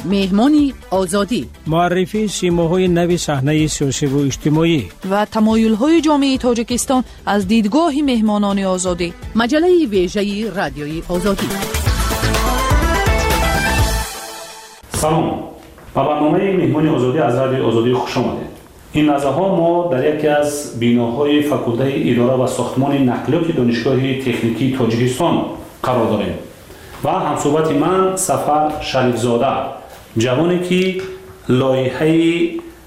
مهمانی آزادی، معرفی سیماهای نوی صحنه سیاسی و اجتماعی و تمایل‌های جامعه تاجیکستان از دیدگاه مهمانان آزادی. مجله ویژه رادیوی آزادی. سلام، با برنامه مهمانی آزادی از رادیوی آزادی خوش آمدید. این لحظه ها ما در یکی از بیناهای فاکولته اداره و ساختمان نقلیات دانشگاه تکنیکی تاجیکستان قرار داریم و همصحبت من سفر شریفزاده، جوانی که لایحه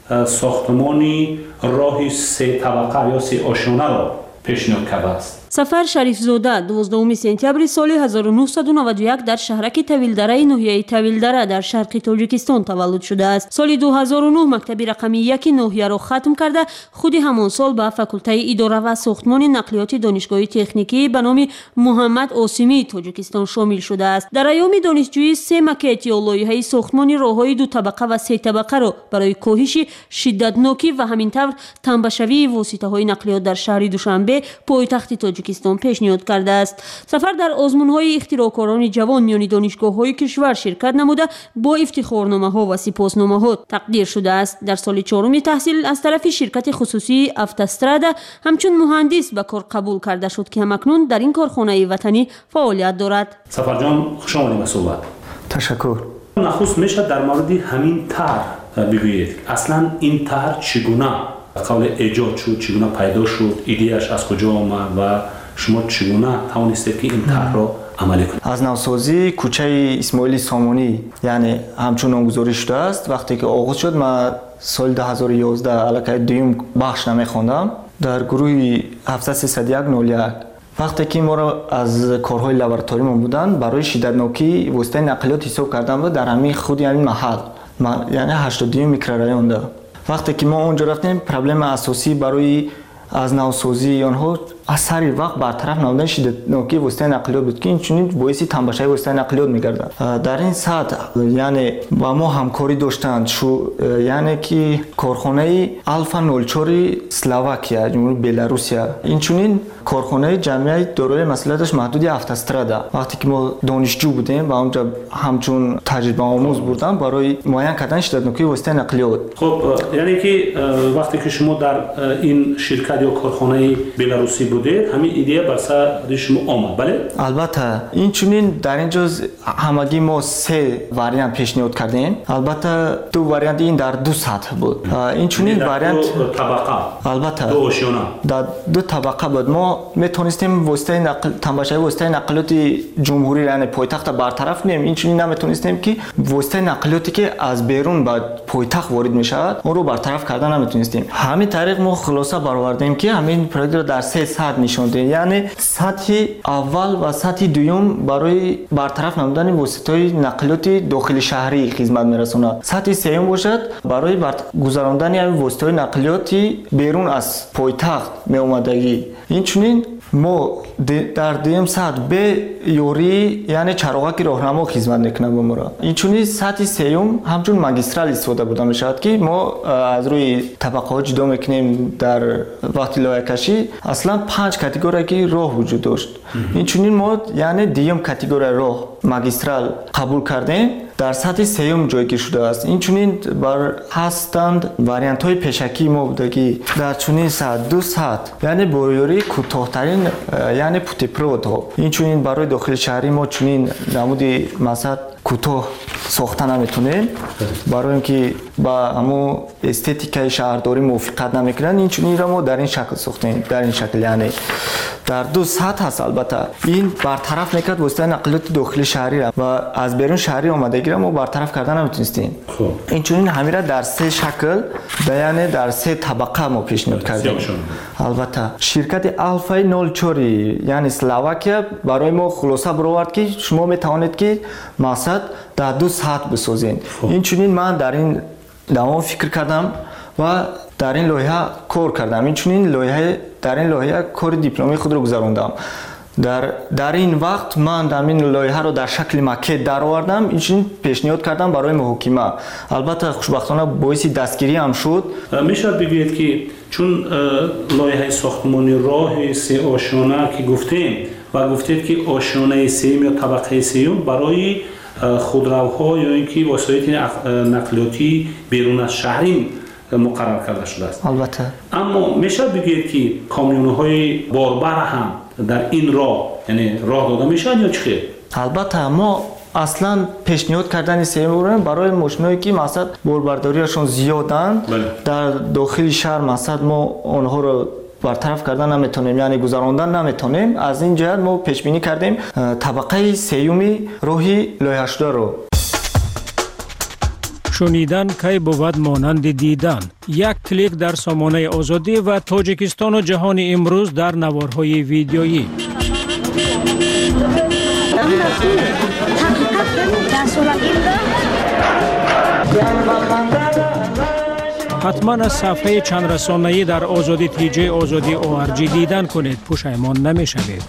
ساختمانی راه 3 طبقه یا 3 آشیانه را پیشنهاد کرده است. سفر شریفزاده 12 سپتامبر سال 1991 در شهرک طویلدره ناحیه طویلدره در شرق تاجیکستان تولد شده است. سال 2009 مکتب رقم 1 ناحیه را ختم کرده خود همان سال به فاکولته اداره و ساختمان نقلیات دانشگاه تکنیکی به نام محمد عاصمی تاجیکستان شامل شده است. در ایام دانشجویی 3 مکت یا لایحه ساختمان راههای 2 طبقه و 3 طبقه را برای کاهش شدتناکی و همینطور تنبشوی واسطه‌های نقلیات در شهر دوشنبه پایتخت تاجیکستان پیشنهاد کرده است. سفر در آزمون‌های اختراعکاران جوان میان دانشگاه‌های کشور شرکت نموده با افتخارنامه‌ها و سپاسنامه‌ها تقدیر شده است. در سال 4 تحصیل از طرف شرکت خصوصی افتسترادا همچون مهندس به کار قبول کرده شد که همکنون در این کارخانه وطنی فعالیت دارد. سفر جان، خوش آمدید به صحبت. تشکر. نخست میشه در مورد همین طرح بگویید. اصلا این طرح چگونه قبل ایجاد شد، چگونه پیدا شد، ایده‌اش از کجا آمد و شما چگونه توانستید که این طرح را عملی کنید؟ از نوسازی کوچه اسماعیل سامونی یعنی همچون نامگذاری شده است. وقتی که آغاز شد من سال 2011 علاقه دوم بخش نمیخوندم در گروه 73101. وقتی که ما را از کارهای لابراتوری ما بودن برای شدتناکی واسطه نقلیات حساب کردن بود در همین خود همین محل یعنی 82 میکرورایون ده. وقتی که ما اونجا رفتیم پرابلم اساسی برای از نوسازی آنها از سر وقت برطرف نمودن شدتناکی واسطه نقلیات بود که این چنین باعث تنبشوی واسطه نقلیات می‌گردد. در این سطح یعنی با ما همکاری داشتند یعنی که کارخانه آلفا 04 اسلواکیا جمهوری بلاروسیا این چنین کارخانه جمعیت دارای مسئولیتش محدود افتسترادا. وقتی که ما دانشجو بودیم و اونجا همچون تجربه آموز بودم برای معاین کردن شدتناکی واسطه نقلیات. خب یعنی که وقتی که شما در این شرکت یا کارخانه بلاروسی بودید همین ایده بر سر شما آمد، بله؟ البته این چنین در اینجا همگی ما 3 واریانت پیشنهاد کردیم. البته 2 واریانت این در 2 سطح بود. این چنین واریانت 2 طبقه البته 2 آشیانه در 2 طبقه بود. ما میتونستیم واسطه تنبشوی واسطه نقلیات جمهوری یعنی پایتخت برطرف کنیم. این چنین نمیتونستیم که واسطه نقلیاتی که از بیرون به پایتخت وارد میشود اون رو برطرف کردن نمیتونستیم. همین طریق ما خلاصه برآوردیم که همین پروژه رو در 3 سطح نشوندیم یعنی سطح اول و سطح دوم برای برطرف نمودن واسطه‌های نقلیات داخل شهری خدمت میرسونه. سطح سوم باشد برای گذراندن واسطه‌های نقلیاتی بیرون از پایتخت می اومدگی. این چنین ما در دوم سطح به یوری یعنی چراغک راهنما خدمت میکنه به ما. این چنین سطح سوم همچون ماگیسترال استفاده بوده میشود که ما از روی طبقه ها جدا میکنیم. در وقت لایحه کشی اصلا 5 کاتگوری که راه وجود داشت. این چنین ما یعنی دوم کاتگوری راه ماگیسترال قبول کردیم در سطح سوم جایگیر شده است. این چنین بر هستند واریانت های پیشکی ما بوده که در چنین سطح 2 سطح یعنی بایوری کوتاه‌ترین یعنی پوتیپروت ها. این چنین برای داخل شهری ما چنین نمودی مثلا کوتاه ساختن نمیتونیم برای اینکه با همون استتیکای شهرداری موافقت نمیکنن. این چنین را ما در این شکل ساختیم. در این شکل یعنی در 2 سطح هست. البته این برطرف نکرد واسطه نقلیات داخلی شهری را و از بیرون شهری آمدگی را ما برطرف کردن نمیتونستیم. این چنین همین را در 3 شکل یعنی در 3 طبقه ما پیشنهاد کردیم. البته شرکت آلفا 04 یعنی اسلواکیا برای ما خلاصه برآورد که شما میتوانید که مقصد در 2 سطح بسازین. این چنین من در این دوام فکر کردم و در این لایحه کار کردم. این چنین در این لایحه کار دیپلمی خود رو گذراندم. در این وقت من در این لایحه رو در شکل مکت در آوردم. این پیشنهاد کردم برای محاکمه. البته خوشبختانه باعث دستگیری هم شد. میشه بگویید که چون لایحه ساختمانی راه 3 آشیانه که گفتیم و گفتید که آشیانه سوم یا طبقه سوم برای خودروها یا اینکه وسایل نقلیاتی بیرون از شهری مقرر کرده شده است. البته. اما میشه بگید که کامیون‌های باربر هم در این راه یعنی راه داده میشن یا چی؟ البته ما اصلا پیشنهاد کردن سیمور برای ماشینایی که مثلا باربرداریشون زیادن در داخل شهر مثلا ما آنها رو برطرف کردن نمیتونیم یعنی گذراندن نمیتونیم. از این جهت ما پیش بینی کردیم طبقه سیومی راهی لایحه شده رو. شنیدن کی بود مانند دیدن. یک کلیک در سامانه آزادی و تاجیکستان و جهان امروز در نوارهای ویدیویی. حتما از صفحه چند رسانه‌ای در آزادی تیجی آزادی ORG دیدن کنید، پشیمان نمی‌شوید.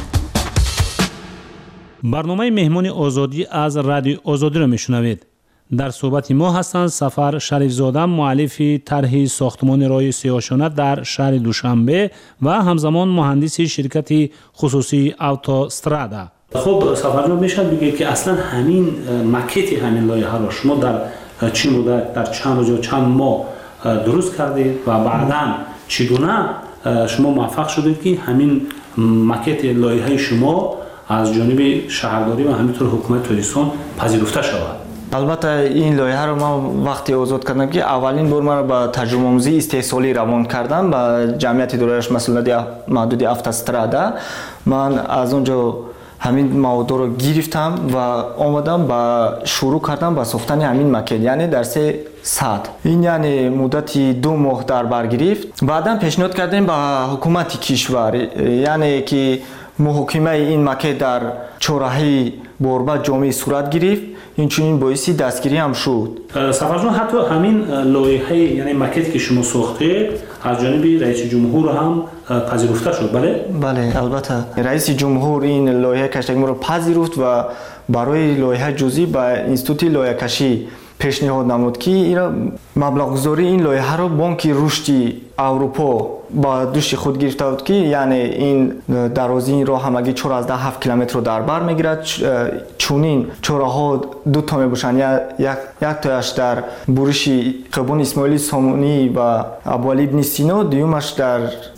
برنامه مهمان آزادی از رادیو آزادی را میشنوید. در صحبت ما هستند سفر شریفزاده، مؤلف طرح ساختمان راه سیاه‌شانه در شهر دوشنبه و همزمان مهندس شرکت خصوصی اوتوسترادا. خب سفر جان میشه بگید که اصلا همین مکت همین لایحه را شما در چه مدت در چند روز یا چند ماه درست کردید و بعداً چگونه شما موفق شدید که همین مکت لایحه شما از جانب شهرداری و همینطور حکومت تاجیکستان پذیرفته شود؟ البته این لایحه رو ما وقتی آزاد کردم که اولین بار ما با تجربه آموزی استحصالی روان کردم با جمعیت دارایش مسئولیت محدود اوتوسترادا. من از اونجا همین مواد رو گرفتم و آمدم با شروع کردم با ساختن همین مکت یعنی در 3 ساعت. این یعنی مدتی 2 ماه در بر گرفت. بعدا پیشنهاد کردیم با حکومت کشور یعنی که محاکمه این مکت در چهارراهی باربد جامع صورت گرفت. این چنین باعثی دستگیری هم شد. سفرجان حتی همین لایحه یعنی مکت که شما ساختید از جانب رئیس جمهور هم پذیرفته شد، بله؟ بله البته رئیس جمهور این لایحه کشی رو پذیرفت و برای لایحه جزئی با انستیتوت لایحه کشی پیشنهاد نمود که مبلغ گذاری این لایحه رو بانک رشد اروپا با دوش خود گرفته بود که یعنی این درازی این راه همگی 4.7 کیلومتر رو در بر میگیرد. چونین چهارراه 2 تا میباشن، یک تایش در برش خیابان اسماعیل سامونی و ابوعلی ابن سینا، دیومش در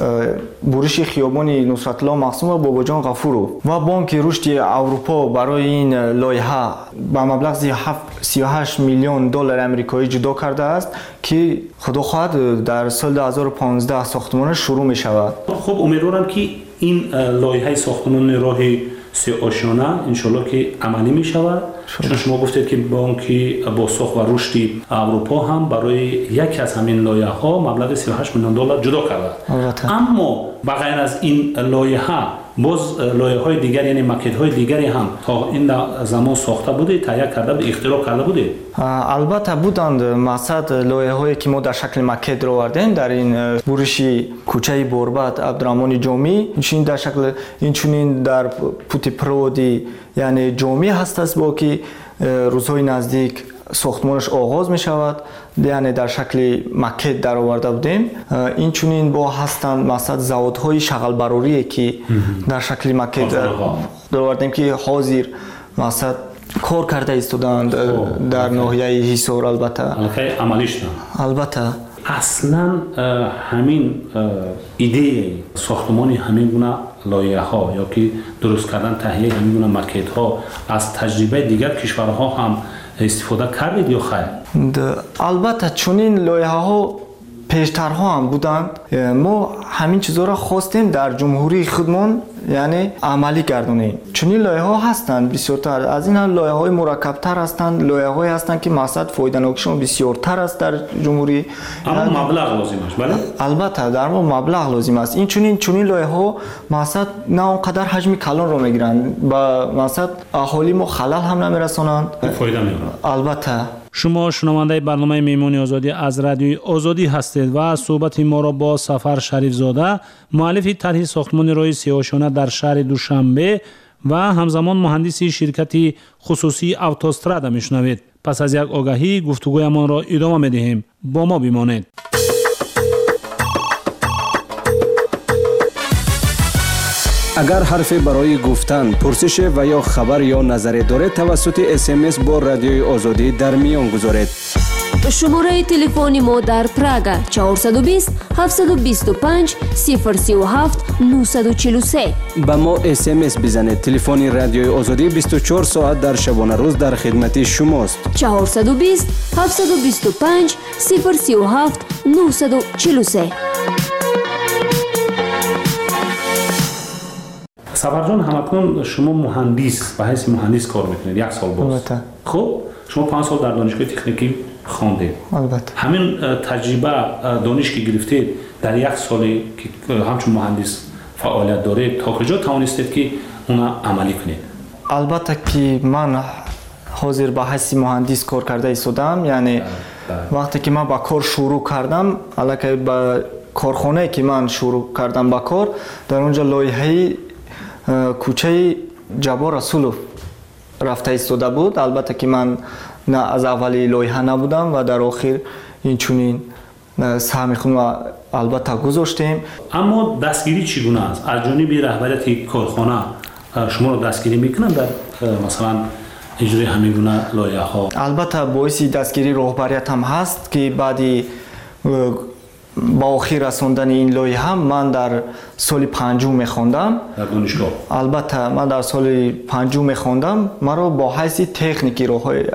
برش خیابان نصرت الله مقسوم و باباجان غفورو. و بانک رشد اروپا برای این لایحه با مبلغ 38 میلیون دلار آمریکایی جدا کرده است که خدا خواهد در سال 2015 ساختمان شروع می شود. خب امیدوارم که این لایحه ساختمان راه سیاه‌شانه انشالله که عملی می شود، چون شما گفتید که بانک بازساخت و رشد اروپا هم برای یکی از همین لایحه ها مبلغ 38 میلیون دلار جدا کرده. اما بغیر از این لایحه باز لایحه های دیگر یعنی مکت های دیگری هم تا این زمان ساخته بوده، تهیه کرده بوده، اختراع کرده بوده؟ البته بودند. مثلا لایحه هایی که ما در شکل مکت رو آوردیم در این برش کوچه باربد عبدالرحمن جامی، این در شکل این در پوت پرودی یعنی جامی هست است با که روزهای نزدیک ساختمانش آغاز می شود، یعنی در شکل مکت در آورده بودیم. این چونین با هستند مثلا زوادهای شغل براری که در شکل مکت در آوردیم که حاضر مثلا کار کرده ایستادند در ناحیه حصار. البته عملیش البته اصلا همین ایده ساختمان همین گونه لایحه ها یا که درست کردن تهیه همین گونه مکت ها از تجربه دیگر کشورها هم استفاده کردید یا خیر؟ البته چون این لایحه ها پیشترها هم بودند. ما همین چیزا را خواستیم در جمهوری خودمان یعنی عملی گردونیم. چون این لایحه ها هستند بسیارتر از این لایحه های مرکبتر هستند، لایحه های هستند که مقصد فایده ناکشون بسیارتر است در جمهوری. اما مبلغ لازم است، بله؟ البته در ما مبلغ لازم است. این چون این لایحه ها مقصد نه اونقدر حجم کلان رو میگیرند و مقصد اهالی ما خلل هم نمیرسانند، فایده میگیرند. البته شما شنونده برنامه مهمان آزادی از رادیو آزادی هستید و صحبت ما را با سفر شریفزاده، مؤلف طرح ساختمان راه سیاه‌شانه در شهر دوشنبه و همزمان مهندس شرکت خصوصی اوتوسترادا میشنوید. پس از یک آگاهی گفتگویمان را ادامه میدهیم. با ما بمانید. اگر حرفی برای گفتن، پرسش و یا خبر یا نظری دارید توسط SMS با رادیوی آزادی در میان گذارید. شماره تلفن ما در پراگ 420 725 037 943. با ما SMS بزنید. تلفن رادیوی آزادی 24 ساعت در شبانه روز در خدمت شماست. 420 725 037 943. سفر جان، همکنون شما مهندس به حیث مهندس کار میکنید 1 سال باز. خب شما 5 سال در دانشگاه تکنیکی خواندید. البته همین تجربه دانش که گرفتید در 1 سالی که همچون مهندس فعالیت دارید تا کجا توانستید که اونا عملی کنید؟ البته که من حاضر به حیث مهندس کار کرده ایستادم، یعنی وقتی که من با کار شروع کردم، البته با کارخانه که من شروع کردم با کار، در اونجا لایحه کوچه جبار رسولوف رفته ایستاده بود. البته که من نه از اولی لایحه نبودم و در آخر این چنین سهم خود و البته گذاشتیم. اما دستگیری چگونه است؟ از جانب رهبریت کارخانه شما رو دستگیری میکنن در مثلا اجرای همین گونه لایحه ها؟ البته باعث دستگیری رهبریت هم هست که بعدی با آخر رساندن این لایحه من در سال 5 میخوندم در دانشگاه. البته من در سال 5 میخوندم. مرا با حیث تکنیکی راههای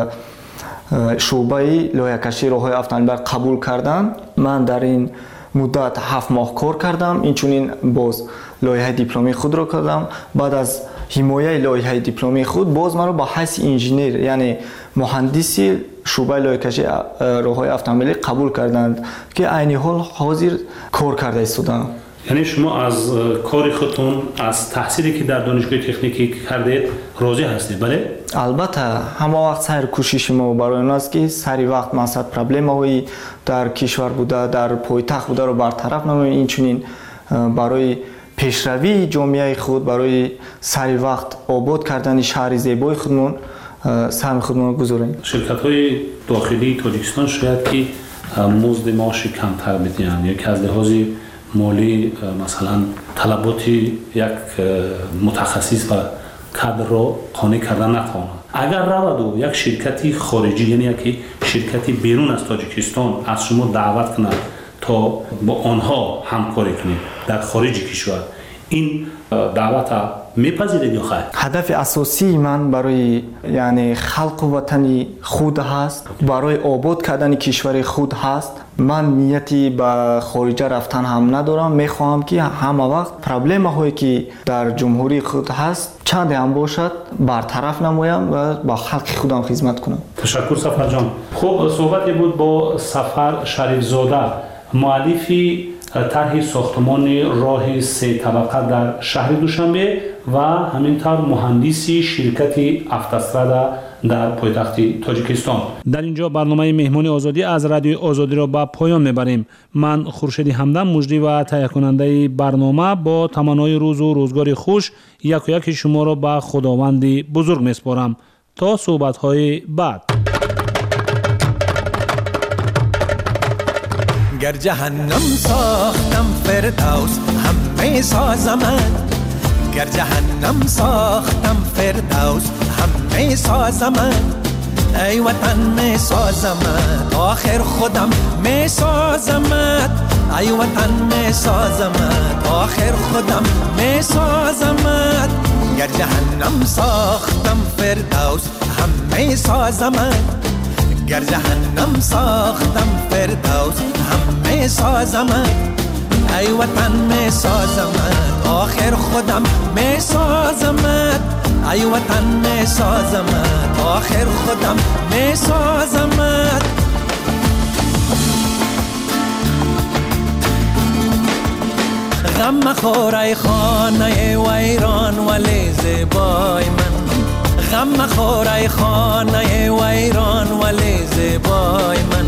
شعبه لایحه‌کشی راههای افغانستان قبول کردن. من در این مدت 7 ماه کار کردم. اینچنین باز لایحه دیپلمی خود را کردم. بعد از حمایه لایحه دیپلمی خود باز مرا با حیث انجینیر یعنی مهندسی شعبه لایحه‌کشی راههای اتومبیلی قبول کردند که عین حال حاضر کار کرده ایستادم. یعنی شما از کار خودتون، از تحصیلی که در دانشگاه تکنیکی کردید راضی هستید؟ بله؟ البته همه وقت سر کوشش ما برای اون است که سری وقت مسئله پرابلم هایی در کشور بوده، در پایتخت بوده رو برطرف نماییم. این چنین برای پیشروی جامعه خود، برای سری وقت آباد کردن شهر زیبای خودمون سهم خودمون گذاریم. شرکت‌های داخلی تاجیکستان شاید که مزد معاش کمتر بدهند یا که از لحاظ مالی مثلا طلبات یک متخصص و کادر را قانع کردن نتوانند. اگر رود و یک شرکتی خارجی یعنی یک شرکتی بیرون از تاجیکستان از شما دعوت کند تا با آنها همکاری کنید در خارج کشور، این دعوت میپذیرید یا خیر؟ هدف اساسی من برای یعنی خلق وطنی خود هست، برای آباد کردن کشور خود هست. من نیتی به خارج رفتن هم ندارم. میخواهم که همه وقت پرابلم هایی که در جمهوری خود هست چند هم باشد برطرف نمایم و با خلق خودم خدمت کنم. تشکر سفر جان. خب صحبتی بود با سفر شریف زاده، مؤلفی طرح ساختمان راه 3 طبقه در شهر دوشنبه و همینطور مهندسی شرکت افتاسترادا در پایتخت تاجیکستان. در اینجا برنامه مهمانی آزادی از رادیو آزادی را به پایان میبریم. من خورشید همدم مجری و تهیه کننده برنامه با تمنای روز و روزگار خوش یک و یک شما را به خداوند بزرگ میسپارم تا صحبت‌های بعد. گر جهنم ساختم فردوس همه سازمت، گر جهنم ساختم فردوس همه سازمت، ای وطن می سازمت آخر خودم می سازمت، ای وطن می سازمت آخر خودم می سازمت، گر جهنم ساختم فردوس همه سازمت، گر جهنم ساختم فردوس همه سازمت، ای وطن می سازمت آخر خودم می سازمت، ای وطن می سازمت آخر خودم می سازمت. غم مخور ای خانه ویران ولی زیبای من، غم مخور ای خانه ویران ولی زیبای من.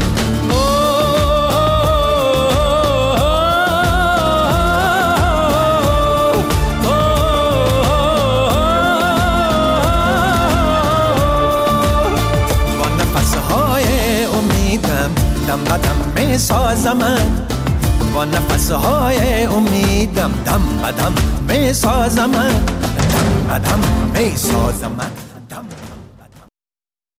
با نفسهای امیدم دم بدم می سازمت، با نفسهای امیدم دم بدم می سازم، دم بدم می سازم.